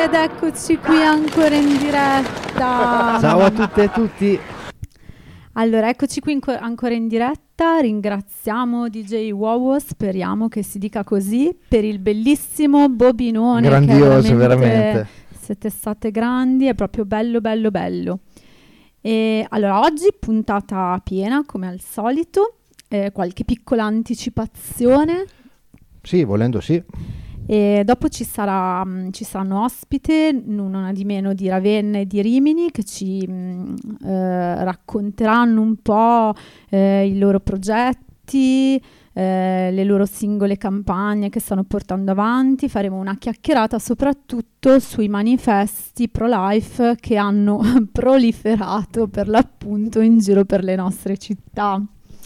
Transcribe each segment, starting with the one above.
ed eccoci qui ancora in diretta. Ciao a tutte e tutti. Allora, eccoci qui ancora in diretta. Ringraziamo DJ Wowo, speriamo che si dica così, per il bellissimo bobinone. Grandioso, veramente. Siete state grandi, è proprio bello, bello, bello. E allora, oggi puntata piena, come al solito. Qualche piccola anticipazione. Sì, volendo sì. E dopo ci saranno ospite, una di meno di Ravenna e di Rimini, che ci racconteranno un po' i loro progetti, le loro singole campagne che stanno portando avanti. Faremo una chiacchierata soprattutto sui manifesti pro-life che hanno proliferato per l'appunto in giro per le nostre città.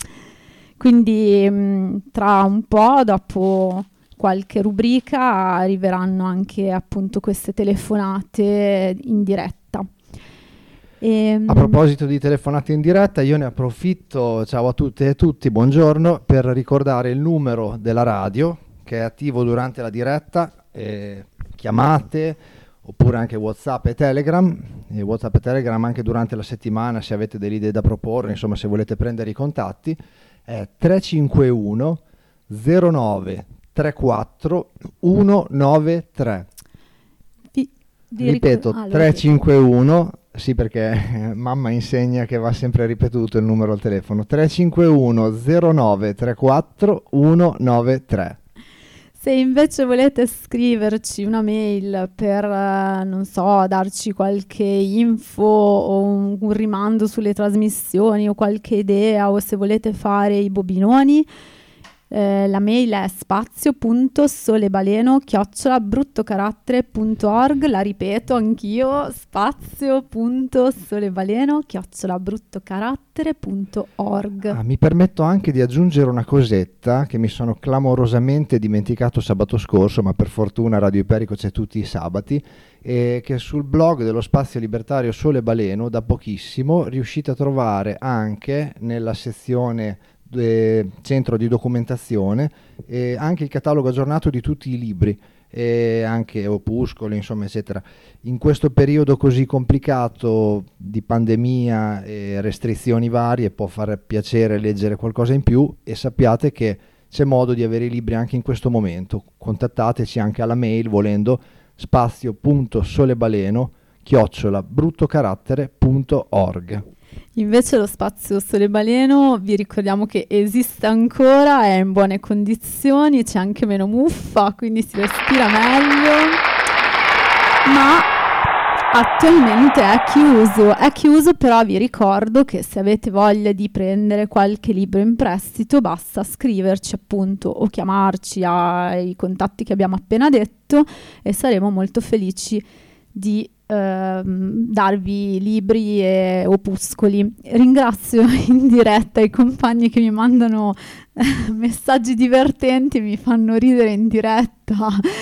Quindi tra un po', dopo qualche rubrica, arriveranno anche appunto queste telefonate in diretta. A proposito di telefonate in diretta, io ne approfitto, ciao a tutte e tutti, buongiorno, per ricordare il numero della radio che è attivo durante la diretta, chiamate oppure anche WhatsApp e Telegram, WhatsApp e Telegram anche durante la settimana se avete delle idee da proporre, insomma se volete prendere i contatti, è 351 09 34 193. Ripeto, 351, sì, perché mamma insegna che va sempre ripetuto il numero al telefono, 351 09 34 193. Se invece volete scriverci una mail per, non so, darci qualche info o un rimando sulle trasmissioni o qualche idea, o se volete fare i bobinoni, la mail è spazio.solebaleno@bruttocarattere.org. La ripeto anch'io, spazio.solebaleno@bruttocarattere.org. Mi permetto anche di aggiungere una cosetta che mi sono clamorosamente dimenticato sabato scorso, ma per fortuna Radio Iperico c'è tutti i sabati, e che sul blog dello Spazio Libertario Sole Baleno da pochissimo riuscite a trovare anche nella sezione centro di documentazione anche il catalogo aggiornato di tutti i libri e anche opuscoli, insomma, eccetera. In questo periodo così complicato di pandemia e restrizioni varie può fare piacere leggere qualcosa in più, e sappiate che c'è modo di avere i libri anche in questo momento. Contattateci anche alla mail volendo, spazio.solebaleno@bruttocarattere.org. Invece lo Spazio Sole Baleno vi ricordiamo che esiste ancora, è in buone condizioni, c'è anche meno muffa, quindi si respira meglio, ma attualmente è chiuso, però vi ricordo che se avete voglia di prendere qualche libro in prestito basta scriverci appunto o chiamarci ai contatti che abbiamo appena detto e saremo molto felici di darvi libri e opuscoli. Ringrazio in diretta i compagni che mi mandano messaggi divertenti, mi fanno ridere in diretta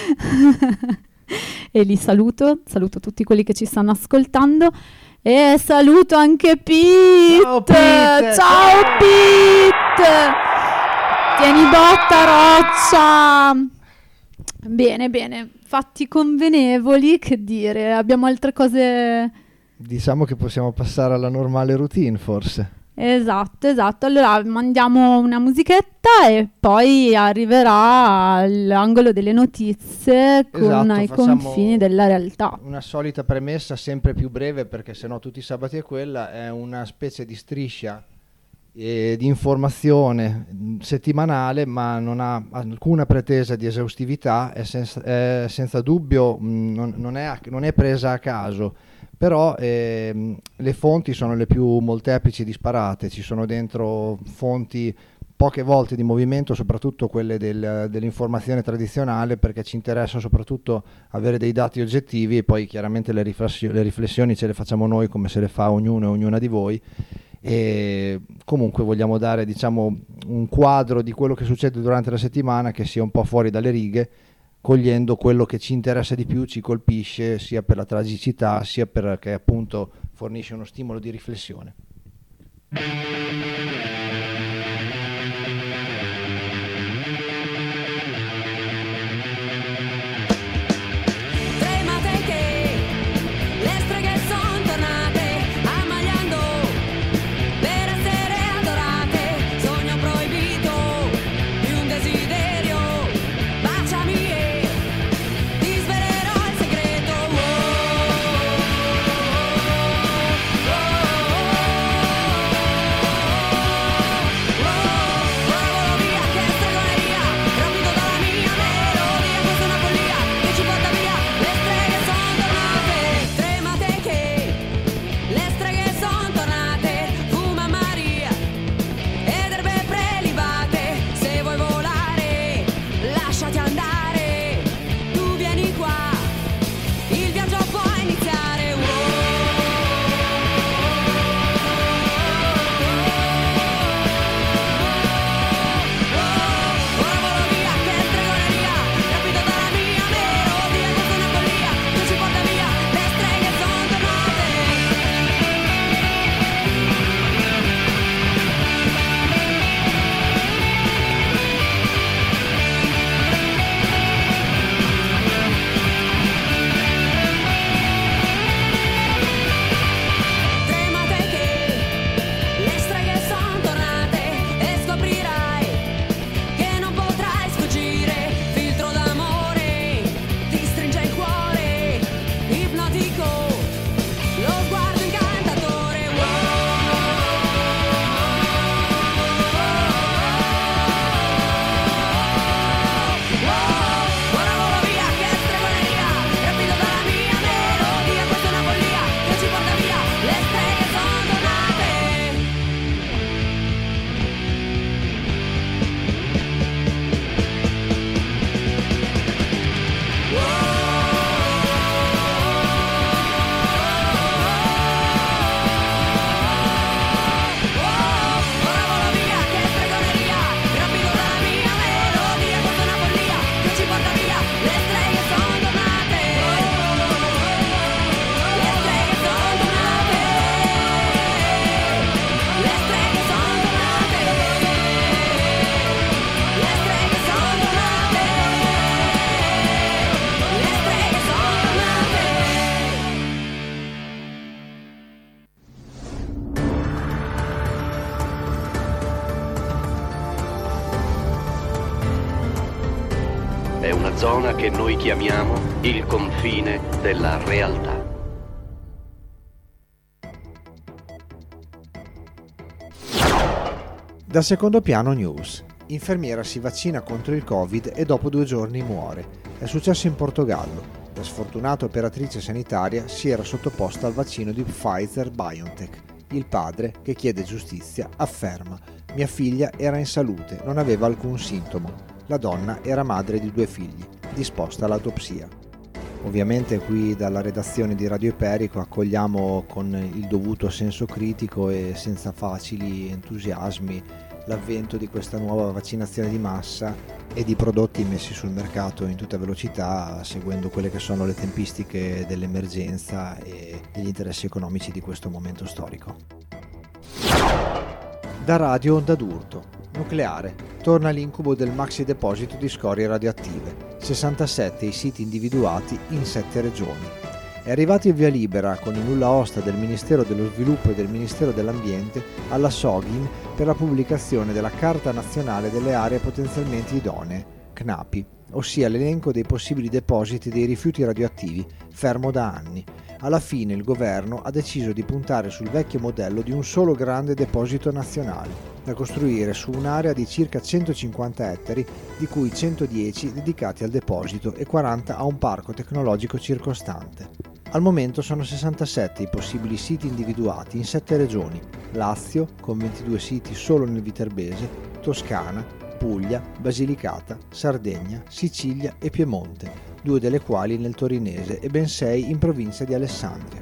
e li saluto tutti quelli che ci stanno ascoltando e saluto anche Pete. Ciao Pete, tieni botta Roccia. Bene, fatti convenevoli, che dire, abbiamo altre cose. Diciamo che possiamo passare alla normale routine, forse. Esatto, allora mandiamo una musichetta e poi arriverà l'angolo delle notizie con i confini della realtà. Una solita premessa sempre più breve, perché sennò tutti i sabati è quella, è una specie di striscia di informazione settimanale, ma non ha alcuna pretesa di esaustività, è senza dubbio non è presa a caso, però le fonti sono le più molteplici disparate, ci sono dentro fonti poche volte di movimento, soprattutto quelle dell'informazione tradizionale, perché ci interessa soprattutto avere dei dati oggettivi, e poi chiaramente le riflessioni ce le facciamo noi come se le fa ognuno e ognuna di voi. E comunque vogliamo dare, diciamo, un quadro di quello che succede durante la settimana che sia un po' fuori dalle righe, cogliendo quello che ci interessa di più, ci colpisce sia per la tragicità sia perché appunto fornisce uno stimolo di riflessione. Tremate che che noi chiamiamo il confine della realtà. Da secondo piano news. Infermiera si vaccina contro il Covid e dopo 2 giorni muore. È successo in Portogallo. La sfortunata operatrice sanitaria si era sottoposta al vaccino di Pfizer-BioNTech. Il padre, che chiede giustizia, afferma: mia figlia era in salute, non aveva alcun sintomo. La donna era madre di 2 figli, disposta all'autopsia. Ovviamente qui dalla redazione di Radio Iperico accogliamo con il dovuto senso critico e senza facili entusiasmi l'avvento di questa nuova vaccinazione di massa e di prodotti messi sul mercato in tutta velocità, seguendo quelle che sono le tempistiche dell'emergenza e degli interessi economici di questo momento storico. Da Radio Onda d'Urto. Nucleare. Torna l'incubo del maxi deposito di scorie radioattive. 67 i siti individuati in 7 regioni. È arrivato il via libera con il nulla osta del Ministero dello Sviluppo e del Ministero dell'Ambiente alla Sogin per la pubblicazione della Carta Nazionale delle Aree Potenzialmente Idonee, CNAPI, ossia l'elenco dei possibili depositi dei rifiuti radioattivi, fermo da anni. Alla fine il governo ha deciso di puntare sul vecchio modello di un solo grande deposito nazionale, da costruire su un'area di circa 150 ettari, di cui 110 dedicati al deposito e 40 a un parco tecnologico circostante. Al momento sono 67 i possibili siti individuati in 7 regioni: Lazio, con 22 siti solo nel Viterbese, Toscana, Puglia, Basilicata, Sardegna, Sicilia e Piemonte, 2 delle quali nel torinese e ben 6 in provincia di Alessandria.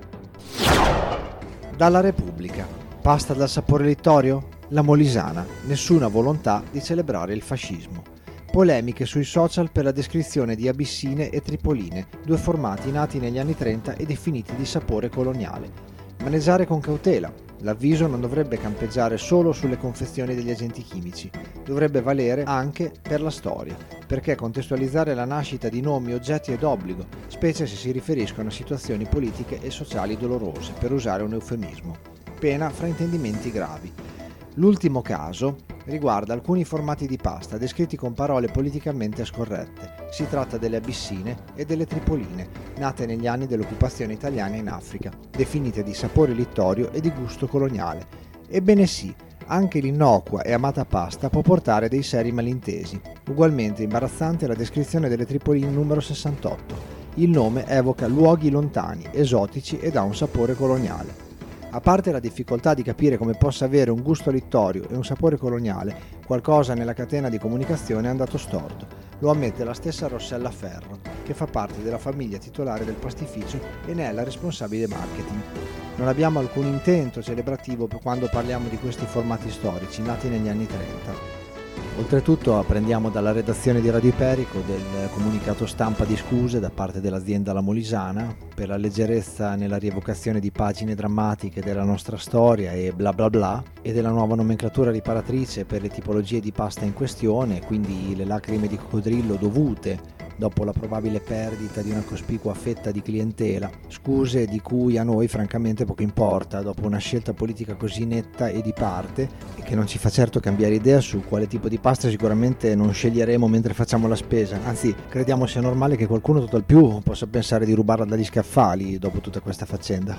Dalla Repubblica. Pasta dal sapore littorio? La Molisana. Nessuna volontà di celebrare il fascismo. Polemiche sui social per la descrizione di abissine e tripoline, 2 formati nati negli anni 30 e definiti di sapore coloniale. Maneggiare con cautela. L'avviso non dovrebbe campeggiare solo sulle confezioni degli agenti chimici, dovrebbe valere anche per la storia, perché contestualizzare la nascita di nomi, oggetti è d'obbligo, specie se si riferiscono a situazioni politiche e sociali dolorose, per usare un eufemismo. Pena fraintendimenti gravi. L'ultimo caso riguarda alcuni formati di pasta descritti con parole politicamente scorrette. Si tratta delle abissine e delle tripoline, nate negli anni dell'occupazione italiana in Africa, definite di sapore littorio e di gusto coloniale. Ebbene sì, anche l'innocua e amata pasta può portare dei seri malintesi. Ugualmente imbarazzante è la descrizione delle tripoline numero 68. Il nome evoca luoghi lontani, esotici ed ha un sapore coloniale. A parte la difficoltà di capire come possa avere un gusto littorio e un sapore coloniale, qualcosa nella catena di comunicazione è andato storto. Lo ammette la stessa Rossella Ferro, che fa parte della famiglia titolare del pastificio e ne è la responsabile marketing. Non abbiamo alcun intento celebrativo quando parliamo di questi formati storici nati negli anni 30. Oltretutto apprendiamo dalla redazione di Radio Iperico del comunicato stampa di scuse da parte dell'azienda La Molisana per la leggerezza nella rievocazione di pagine drammatiche della nostra storia e bla bla bla, e della nuova nomenclatura riparatrice per le tipologie di pasta in questione, quindi le lacrime di coccodrillo dovute dopo la probabile perdita di una cospicua fetta di clientela, scuse di cui a noi francamente poco importa dopo una scelta politica così netta e di parte, e che non ci fa certo cambiare idea su quale tipo di pasta sicuramente non sceglieremo mentre facciamo la spesa, anzi crediamo sia normale che qualcuno tutt'al più possa pensare di rubarla dagli scaffali dopo tutta questa faccenda.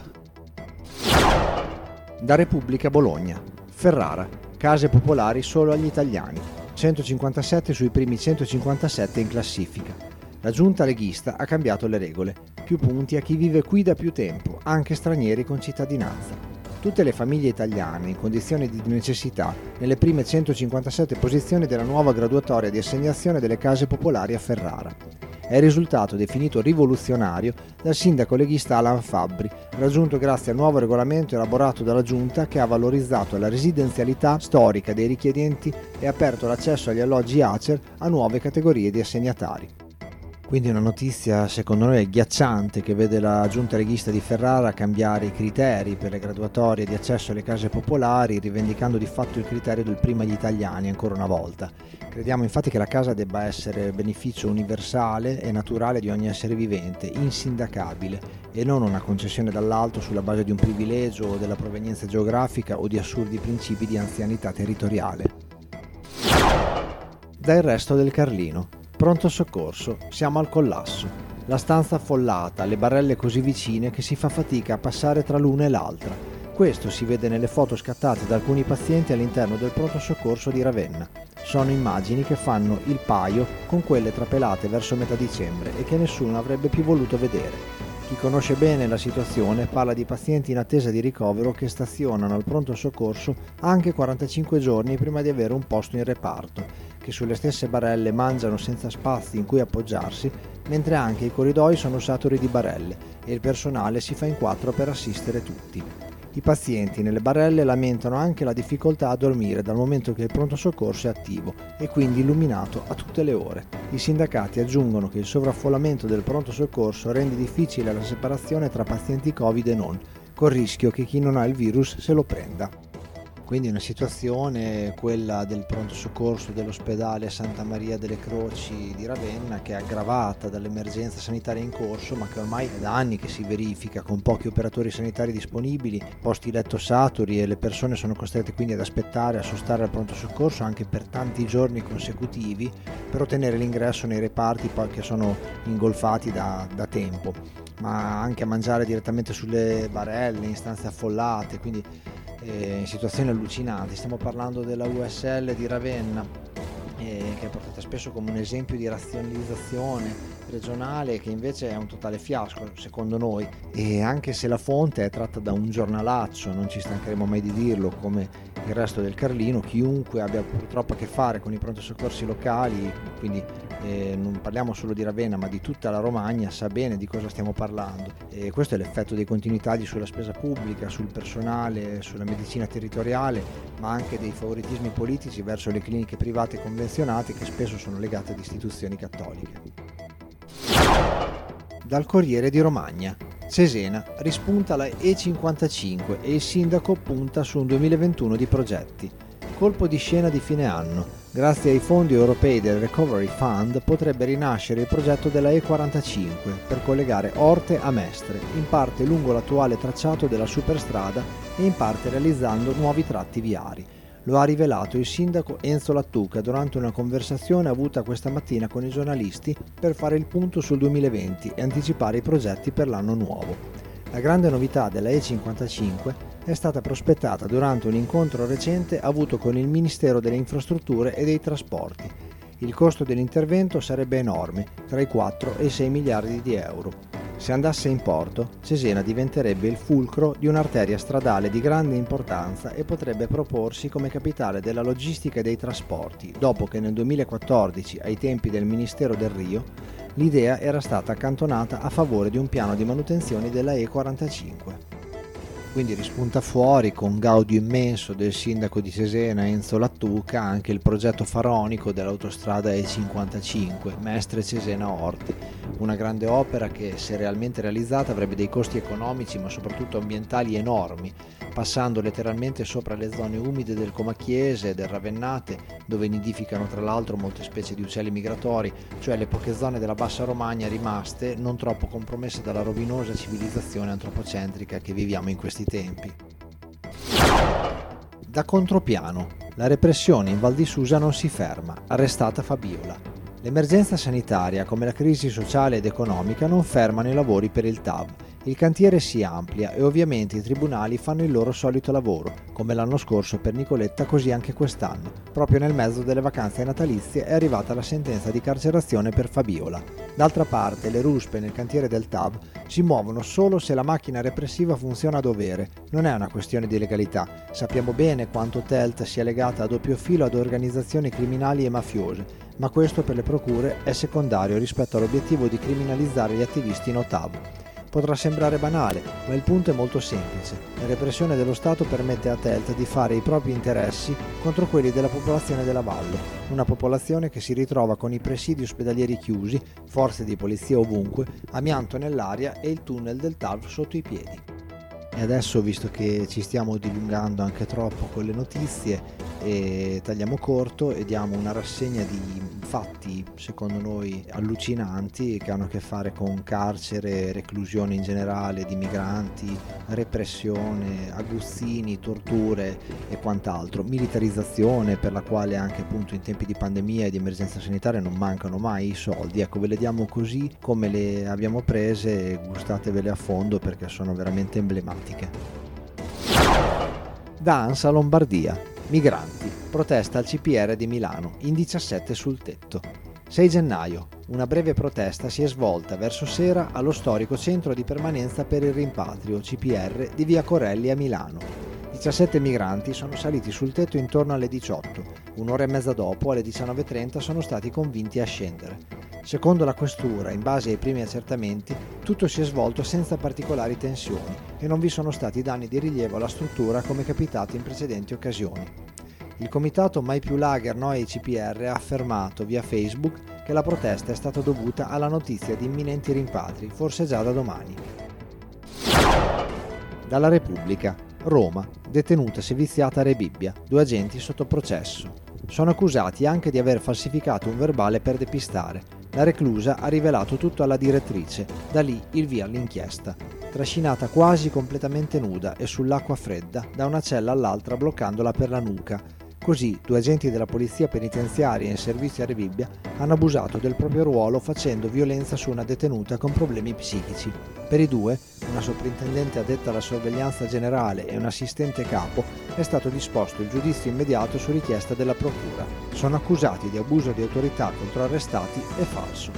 Da Repubblica Bologna. Ferrara, case popolari solo agli italiani, 157 sui primi 157 in classifica. La giunta leghista ha cambiato le regole, più punti a chi vive qui da più tempo, anche stranieri con cittadinanza. Tutte le famiglie italiane in condizioni di necessità nelle prime 157 posizioni della nuova graduatoria di assegnazione delle case popolari a Ferrara. È il risultato definito rivoluzionario dal sindaco leghista Alan Fabbri, raggiunto grazie al nuovo regolamento elaborato dalla giunta che ha valorizzato la residenzialità storica dei richiedenti e aperto l'accesso agli alloggi ACER a nuove categorie di assegnatari. Quindi una notizia secondo noi agghiacciante che vede la giunta leghista di Ferrara cambiare i criteri per le graduatorie di accesso alle case popolari, rivendicando di fatto il criterio del prima gli italiani ancora una volta. Crediamo infatti che la casa debba essere beneficio universale e naturale di ogni essere vivente, insindacabile, e non una concessione dall'alto sulla base di un privilegio o della provenienza geografica o di assurdi principi di anzianità territoriale. Da Il Resto del Carlino. Pronto soccorso, siamo al collasso. La stanza affollata, le barelle così vicine che si fa fatica a passare tra l'una e l'altra. Questo si vede nelle foto scattate da alcuni pazienti all'interno del pronto soccorso di Ravenna. Sono immagini che fanno il paio con quelle trapelate verso metà dicembre e che nessuno avrebbe più voluto vedere. Chi conosce bene la situazione parla di pazienti in attesa di ricovero che stazionano al pronto soccorso anche 45 giorni prima di avere un posto in reparto, che sulle stesse barelle mangiano senza spazi in cui appoggiarsi, mentre anche i corridoi sono saturi di barelle e il personale si fa in quattro per assistere tutti. I pazienti nelle barelle lamentano anche la difficoltà a dormire dal momento che il pronto soccorso è attivo e quindi illuminato a tutte le ore. I sindacati aggiungono che il sovraffollamento del pronto soccorso rende difficile la separazione tra pazienti Covid e non, col rischio che chi non ha il virus se lo prenda. Quindi una situazione, quella del pronto soccorso dell'ospedale Santa Maria delle Croci di Ravenna, che è aggravata dall'emergenza sanitaria in corso, ma che ormai è da anni che si verifica, con pochi operatori sanitari disponibili, posti letto saturi, e le persone sono costrette quindi ad aspettare, a sostare al pronto soccorso anche per tanti giorni consecutivi per ottenere l'ingresso nei reparti che sono ingolfati da tempo, ma anche a mangiare direttamente sulle barelle in stanze affollate, quindi in situazioni allucinanti. Stiamo parlando della USL di Ravenna, che è portata spesso come un esempio di razionalizzazione regionale, che invece è un totale fiasco secondo noi, e anche se la fonte è tratta da un giornalaccio, non ci stancheremo mai di dirlo, come il resto del Carlino, chiunque abbia purtroppo a che fare con i pronto soccorsi locali, quindi non parliamo solo di Ravenna ma di tutta la Romagna, sa bene di cosa stiamo parlando, e questo è l'effetto dei continui tagli sulla spesa pubblica, sul personale, sulla medicina territoriale, ma anche dei favoritismi politici verso le cliniche private convenzionate, che spesso sono legate ad istituzioni cattoliche. Dal Corriere di Romagna: Cesena, rispunta la E55 e il sindaco punta su un 2021 di progetti. Colpo di scena di fine anno. Grazie ai fondi europei del Recovery Fund potrebbe rinascere il progetto della E45 per collegare Orte a Mestre, in parte lungo l'attuale tracciato della superstrada e in parte realizzando nuovi tratti viari. Lo ha rivelato il sindaco Enzo Lattuca durante una conversazione avuta questa mattina con i giornalisti per fare il punto sul 2020 e anticipare i progetti per l'anno nuovo. La grande novità della E55 è stata prospettata durante un incontro recente avuto con il Ministero delle Infrastrutture e dei Trasporti. Il costo dell'intervento sarebbe enorme, tra i 4 e i 6 miliardi di euro. Se andasse in porto, Cesena diventerebbe il fulcro di un'arteria stradale di grande importanza e potrebbe proporsi come capitale della logistica e dei trasporti, dopo che nel 2014, ai tempi del Ministero del Rio, l'idea era stata accantonata a favore di un piano di manutenzione della E45. Quindi rispunta fuori, con gaudio immenso del sindaco di Cesena Enzo Lattuca, anche il progetto faraonico dell'autostrada E55 Mestre Cesena Orte, una grande opera che, se realmente realizzata, avrebbe dei costi economici ma soprattutto ambientali enormi, passando letteralmente sopra le zone umide del Comacchiese e del Ravennate, dove nidificano tra l'altro molte specie di uccelli migratori, cioè le poche zone della bassa Romagna rimaste non troppo compromesse dalla rovinosa civilizzazione antropocentrica che viviamo in questi tempi. Da contropiano: la repressione in Val di Susa non si ferma, arrestata Fabiola. L'emergenza sanitaria, come la crisi sociale ed economica, non fermano i lavori per il TAV. Il cantiere si amplia e ovviamente i tribunali fanno il loro solito lavoro, come l'anno scorso per Nicoletta, così anche quest'anno. Proprio nel mezzo delle vacanze natalizie è arrivata la sentenza di carcerazione per Fabiola. D'altra parte, le ruspe nel cantiere del TAV si muovono solo se la macchina repressiva funziona a dovere. Non è una questione di legalità. Sappiamo bene quanto TELT sia legata a doppio filo ad organizzazioni criminali e mafiose, ma questo per le procure è secondario rispetto all'obiettivo di criminalizzare gli attivisti no TAV. Potrà sembrare banale, ma il punto è molto semplice. La repressione dello Stato permette a TELT di fare i propri interessi contro quelli della popolazione della valle, una popolazione che si ritrova con i presidi ospedalieri chiusi, forze di polizia ovunque, amianto nell'aria e il tunnel del TAV sotto i piedi. E adesso, visto che ci stiamo dilungando anche troppo con le notizie, tagliamo corto e diamo una rassegna di fatti secondo noi allucinanti che hanno a che fare con carcere, reclusione in generale di migranti, repressione, aguzzini, torture e quant'altro, militarizzazione per la quale anche appunto in tempi di pandemia e di emergenza sanitaria non mancano mai i soldi. Ecco, ve le diamo così come le abbiamo prese e gustatevele a fondo perché sono veramente emblematiche. Da ANSA Lombardia. Migranti, protesta al CPR di Milano, in 17 sul tetto. 6 gennaio, una breve protesta si è svolta verso sera allo storico centro di permanenza per il rimpatrio, CPR, di via Corelli a Milano. 17 migranti sono saliti sul tetto intorno alle 18. Un'ora e mezza dopo, alle 19:30, sono stati convinti a scendere. Secondo la questura, in base ai primi accertamenti, tutto si è svolto senza particolari tensioni e non vi sono stati danni di rilievo alla struttura come capitato in precedenti occasioni. Il comitato Mai più lager no ai CPR ha affermato via Facebook che la protesta è stata dovuta alla notizia di imminenti rimpatri, forse già da domani. Dalla Repubblica. Roma. Detenuta seviziata a Rebibbia. 2 agenti sotto processo. Sono accusati anche di aver falsificato un verbale per depistare. La reclusa ha rivelato tutto alla direttrice, da lì il via all'inchiesta. Trascinata quasi completamente nuda e sull'acqua fredda, da una cella all'altra bloccandola per la nuca. Così 2 agenti della polizia penitenziaria in servizio a Rebibbia hanno abusato del proprio ruolo facendo violenza su una detenuta con problemi psichici. Per i 2, una sovrintendente addetta alla sorveglianza generale e un assistente capo, è stato disposto il giudizio immediato su richiesta della procura. Sono accusati di abuso di autorità contro arrestati e falso.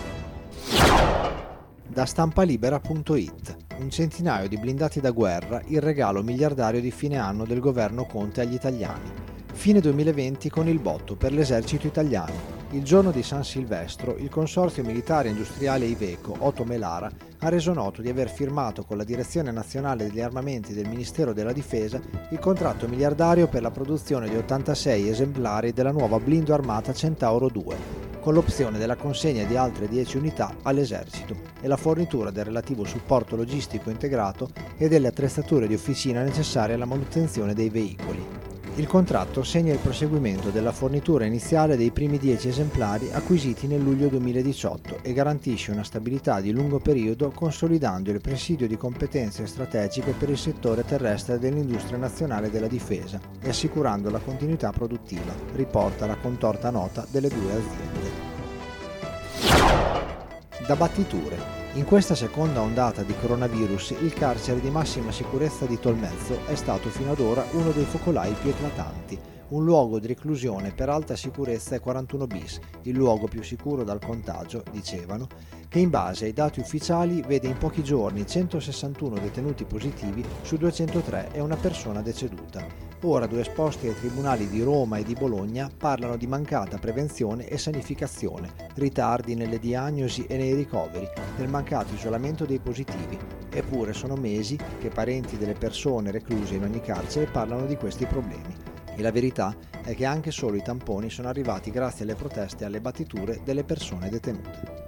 Da stampalibera.it. Un centinaio di blindati da guerra, il regalo miliardario di fine anno del governo Conte agli italiani. Fine 2020 con il botto per l'esercito italiano. Il giorno di San Silvestro, il Consorzio Militare Industriale Iveco, Otto Melara, ha reso noto di aver firmato con la Direzione Nazionale degli Armamenti del Ministero della Difesa il contratto miliardario per la produzione di 86 esemplari della nuova blindo armata Centauro 2, con l'opzione della consegna di altre 10 unità all'esercito e la fornitura del relativo supporto logistico integrato e delle attrezzature di officina necessarie alla manutenzione dei veicoli. Il contratto segna il proseguimento della fornitura iniziale dei primi 10 esemplari acquisiti nel luglio 2018 e garantisce una stabilità di lungo periodo consolidando il presidio di competenze strategiche per il settore terrestre dell'industria nazionale della difesa e assicurando la continuità produttiva, riporta la contorta nota delle 2 aziende. Da battiture. In questa seconda ondata di coronavirus, il carcere di massima sicurezza di Tolmezzo è stato fino ad ora uno dei focolai più eclatanti. Un luogo di reclusione per alta sicurezza è 41 bis, il luogo più sicuro dal contagio, dicevano, che in base ai dati ufficiali vede in pochi giorni 161 detenuti positivi su 203 e una persona deceduta. Ora 2 esposti ai tribunali di Roma e di Bologna parlano di mancata prevenzione e sanificazione, ritardi nelle diagnosi e nei ricoveri, del mancato isolamento dei positivi. Eppure sono mesi che parenti delle persone recluse in ogni carcere parlano di questi problemi. E la verità è che anche solo i tamponi sono arrivati grazie alle proteste e alle battiture delle persone detenute.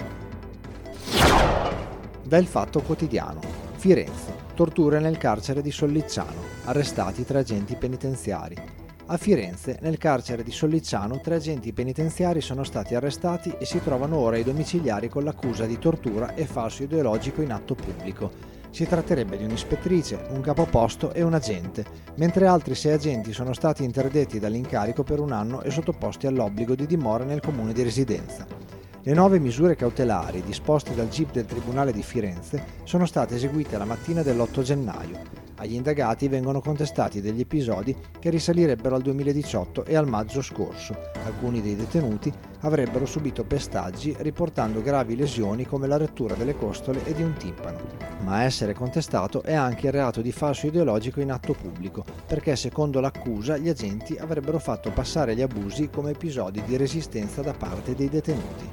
Da Il Fatto Quotidiano. Firenze. Torture nel carcere di Sollicciano. Arrestati 3 agenti penitenziari. A Firenze, nel carcere di Sollicciano, 3 agenti penitenziari sono stati arrestati e si trovano ora ai domiciliari con l'accusa di tortura e falso ideologico in atto pubblico. Si tratterebbe di un'ispettrice, un capoposto e un agente, mentre altri 6 agenti sono stati interdetti dall'incarico per 1 anno e sottoposti all'obbligo di dimora nel comune di residenza. Le 9 misure cautelari disposte dal GIP del Tribunale di Firenze sono state eseguite la mattina dell'8 gennaio. Agli indagati vengono contestati degli episodi che risalirebbero al 2018 e al maggio scorso. Alcuni dei detenuti avrebbero subito pestaggi riportando gravi lesioni come la rottura delle costole e di un timpano. Ma a essere contestato è anche il reato di falso ideologico in atto pubblico, perché secondo l'accusa gli agenti avrebbero fatto passare gli abusi come episodi di resistenza da parte dei detenuti.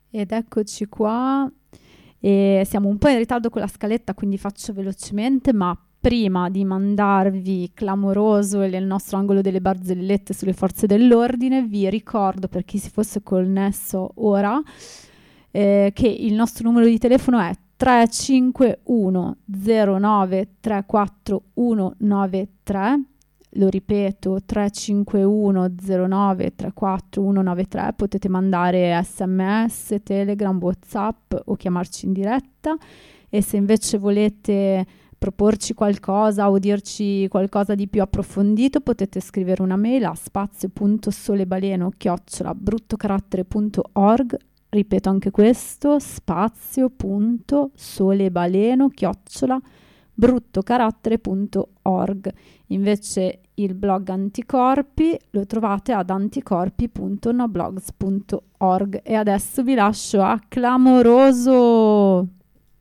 Ed eccoci qua. E siamo un po' in ritardo con la scaletta, quindi faccio velocemente, ma prima di mandarvi Clamoroso e il nostro angolo delle barzellette sulle forze dell'ordine, vi ricordo, per chi si fosse connesso ora, che il nostro numero di telefono è 351 09 34 193. Lo ripeto, 351 09 34 193. Potete mandare SMS, Telegram, WhatsApp o chiamarci in diretta. E se invece volete proporci qualcosa o dirci qualcosa di più approfondito, potete scrivere una mail a spazio.solebaleno@bruttocarattere.org. Ripeto anche questo, spazio.solebaleno@bruttocarattere.org. Invece il blog Anticorpi lo trovate ad anticorpi.noblogs.org. E adesso vi lascio a Clamoroso.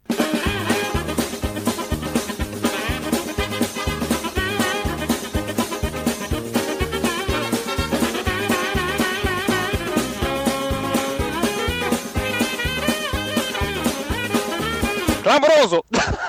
Clamoroso!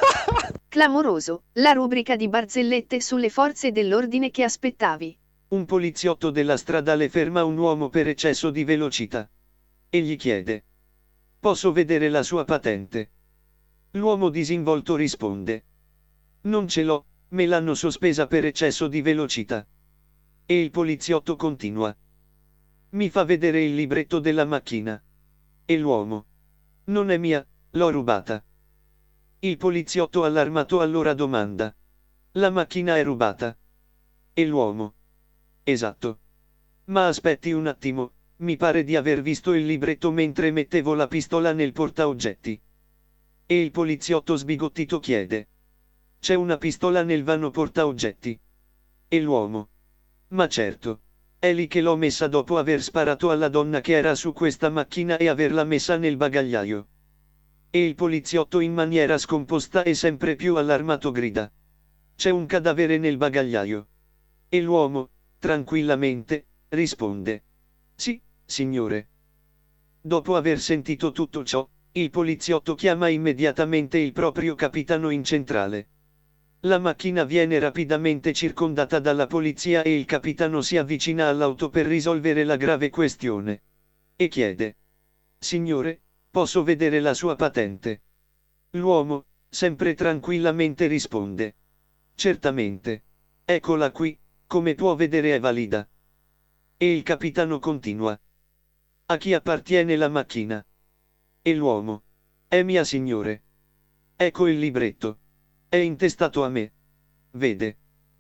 Clamoroso, la rubrica di barzellette sulle forze dell'ordine che aspettavi. Un poliziotto della stradale ferma un uomo per eccesso di velocità. E gli chiede: "Posso vedere la sua patente?" L'uomo disinvolto risponde: "Non ce l'ho, me l'hanno sospesa per eccesso di velocità." E il poliziotto continua: "Mi fa vedere il libretto della macchina." E l'uomo: "Non è mia, l'ho rubata." Il poliziotto allarmato allora domanda: "La macchina è rubata?" E l'uomo: "Esatto. Ma aspetti un attimo, mi pare di aver visto il libretto mentre mettevo la pistola nel portaoggetti." E il poliziotto sbigottito chiede: "C'è una pistola nel vano portaoggetti?" E l'uomo: "Ma certo. È lì che l'ho messa dopo aver sparato alla donna che era su questa macchina e averla messa nel bagagliaio." E il poliziotto in maniera scomposta e sempre più allarmato grida: "C'è un cadavere nel bagagliaio." E l'uomo, tranquillamente, risponde: "Sì, signore." Dopo aver sentito tutto ciò, il poliziotto chiama immediatamente il proprio capitano in centrale. La macchina viene rapidamente circondata dalla polizia e il capitano si avvicina all'auto per risolvere la grave questione. E chiede: "Signore, posso vedere la sua patente?" L'uomo, sempre tranquillamente risponde: "Certamente. Eccola qui, come può vedere è valida." E il capitano continua: "A chi appartiene la macchina?" E l'uomo: "È mia, signore." "Ecco il libretto. È intestato a me. Vede."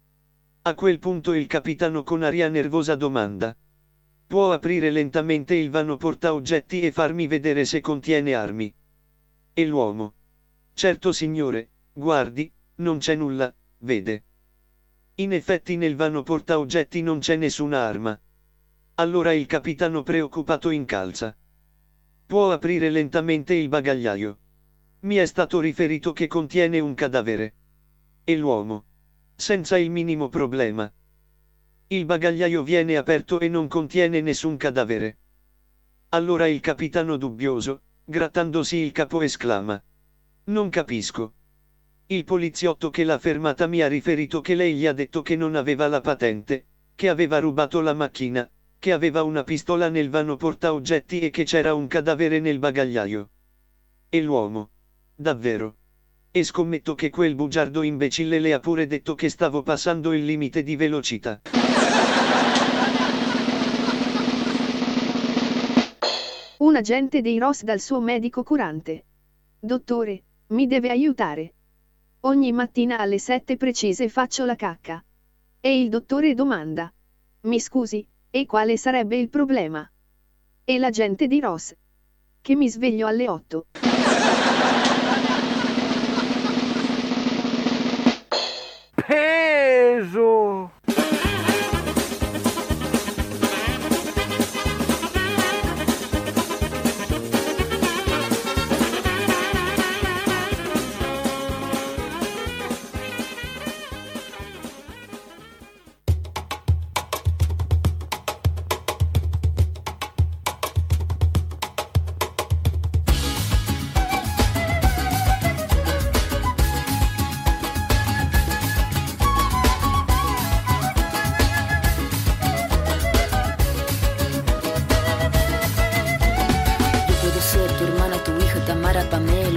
A quel punto il capitano con aria nervosa domanda: "Può aprire lentamente il vano portaoggetti e farmi vedere se contiene armi?" E l'uomo: "Certo, signore, guardi, non c'è nulla, vede." In effetti nel vano portaoggetti non c'è nessuna arma. Allora il capitano preoccupato incalza: "Può aprire lentamente il bagagliaio? Mi è stato riferito che contiene un cadavere." E l'uomo: "Senza il minimo problema. Il bagagliaio viene aperto e non contiene nessun cadavere." Allora il capitano dubbioso, grattandosi il capo, esclama: "Non capisco. Il poliziotto che l'ha fermata mi ha riferito che lei gli ha detto che non aveva la patente, che aveva rubato la macchina, che aveva una pistola nel vano portaoggetti e che c'era un cadavere nel bagagliaio." E l'uomo: "Davvero? E scommetto che quel bugiardo imbecille le ha pure detto che stavo passando il limite di velocità." Un agente dei ROS dal suo medico curante: "Dottore, mi deve aiutare. Ogni mattina alle 7 precise faccio la cacca." E il dottore domanda: "Mi scusi, e quale sarebbe il problema?" E l'agente di ROS: "Che mi sveglio alle 8. Peso!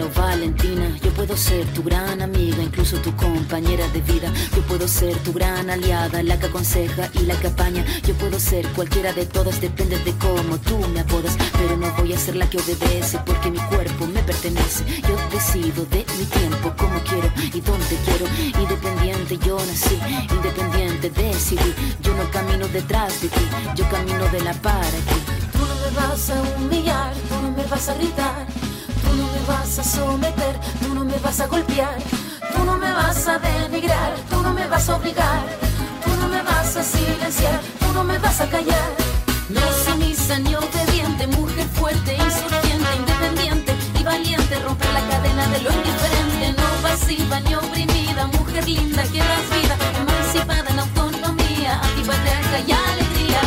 Dímelo, Valentina, yo puedo ser tu gran amiga, incluso tu compañera de vida. Yo puedo ser tu gran aliada, la que aconseja y la que apaña. Yo puedo ser cualquiera de todas, depende de cómo tú me apodas. Pero no voy a ser la que obedece, porque mi cuerpo me pertenece. Yo decido de mi tiempo, como quiero y donde quiero. Independiente yo nací, independiente decidí. Yo no camino detrás de ti, yo camino de la para ti. Tú no me vas a humillar, tú no me vas a gritar, tú no me vas a someter, tú no me vas a golpear, tú no me vas a denigrar, tú no me vas a obligar, tú no me vas a silenciar, tú no me vas a callar. No sumisa ni obediente, mujer fuerte, insurgente, independiente y valiente, romper la cadena de lo indiferente. No pasiva ni oprimida, mujer linda que das vida, emancipada en autonomía, antipatriarca y alegría.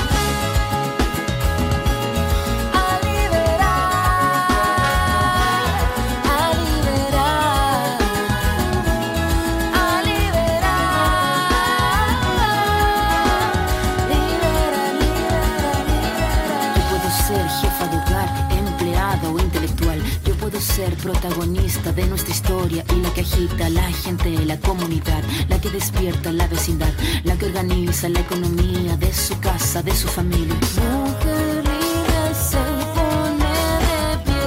Ser protagonista de nuestra historia y la que agita a la gente, la comunidad, la que despierta la vecindad, la que organiza la economía de su casa, de su familia. Mujer libre se pone de pie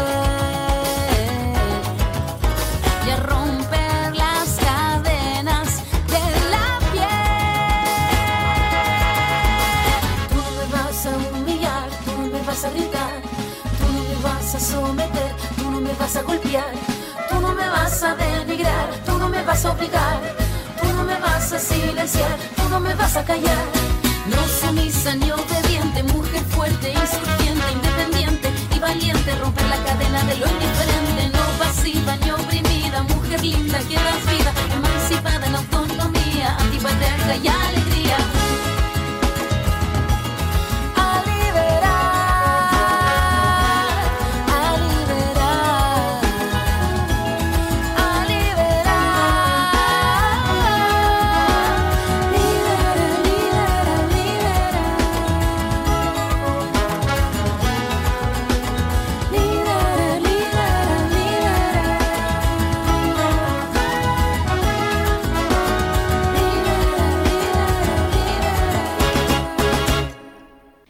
y a romper las cadenas de la piel. Tú no me vas a humillar, tú no me vas a gritar, tú no me vas a someter, tú no me vas a golpear, tú no me vas a denigrar, tú no me vas a obligar, tú no me vas a silenciar, tú no me vas a callar. No sumisa ni obediente, mujer fuerte, insurgente, independiente y valiente, romper la cadena de lo indiferente. No pasiva ni oprimida, mujer linda que das vida, emancipada en autonomía, antipatriarca y alegría.